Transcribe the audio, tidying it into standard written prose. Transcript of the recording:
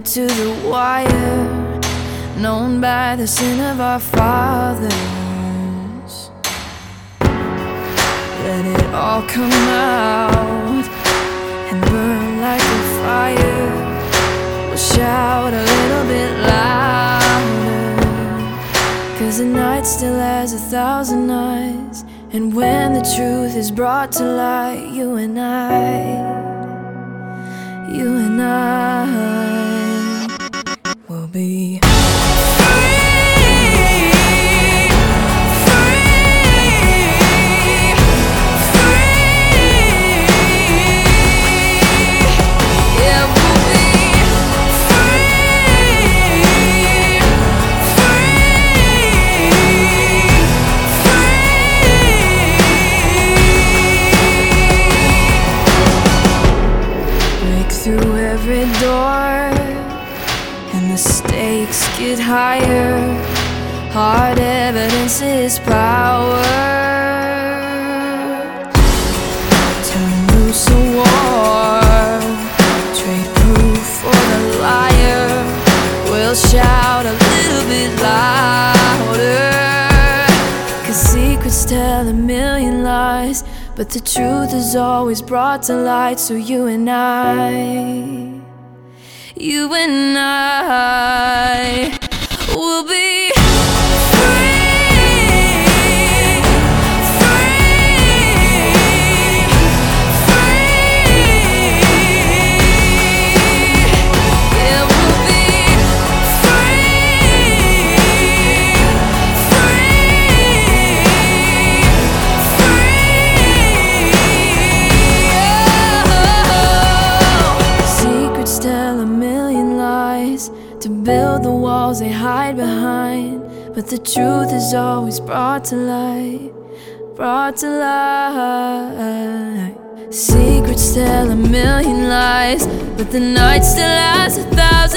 to the wire, known by the sin of our fathers. Let it all come out and burn like a fire. We'll shout a little bit louder, 'cause the night still has 1,000 eyes. And when the truth is brought to light, you and I will be through every door, and the stakes get higher. Hard evidence is power. Turn loose a war, trade proof for the liar. We'll shout a little bit louder, 'cause secrets tell a million lies, but the truth is always brought to light. So you and I will be to build the walls they hide behind, but the truth is always brought to light, brought to light. Secrets tell a million lies, but the night still has 1,000